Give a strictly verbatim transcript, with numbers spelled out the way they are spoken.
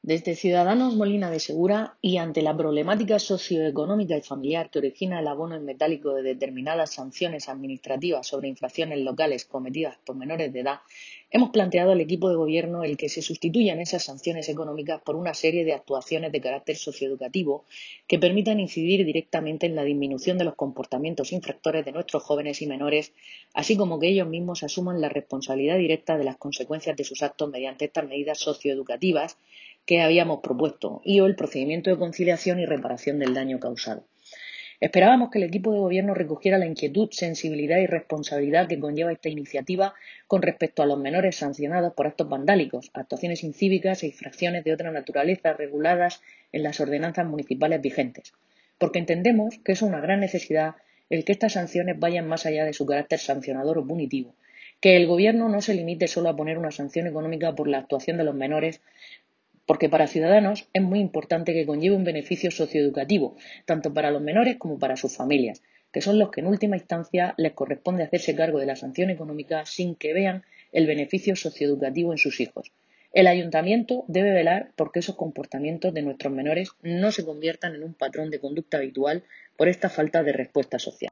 Desde Ciudadanos Molina de Segura y ante la problemática socioeconómica y familiar que origina el abono en metálico de determinadas sanciones administrativas sobre infracciones locales cometidas por menores de edad, hemos planteado al equipo de gobierno el que se sustituyan esas sanciones económicas por una serie de actuaciones de carácter socioeducativo que permitan incidir directamente en la disminución de los comportamientos infractores de nuestros jóvenes y menores, así como que ellos mismos asuman la responsabilidad directa de las consecuencias de sus actos mediante estas medidas socioeducativas que habíamos propuesto y o el procedimiento de conciliación y reparación del daño causado. Esperábamos que el equipo de gobierno recogiera la inquietud, sensibilidad y responsabilidad que conlleva esta iniciativa con respecto a los menores sancionados por actos vandálicos, actuaciones incívicas e infracciones de otra naturaleza reguladas en las ordenanzas municipales vigentes, porque entendemos que es una gran necesidad el que estas sanciones vayan más allá de su carácter sancionador o punitivo, que el gobierno no se limite solo a poner una sanción económica por la actuación de los menores, porque para Ciudadanos es muy importante que conlleve un beneficio socioeducativo, tanto para los menores como para sus familias, que son los que en última instancia les corresponde hacerse cargo de la sanción económica sin que vean el beneficio socioeducativo en sus hijos. El ayuntamiento debe velar por que esos comportamientos de nuestros menores no se conviertan en un patrón de conducta habitual por esta falta de respuesta social.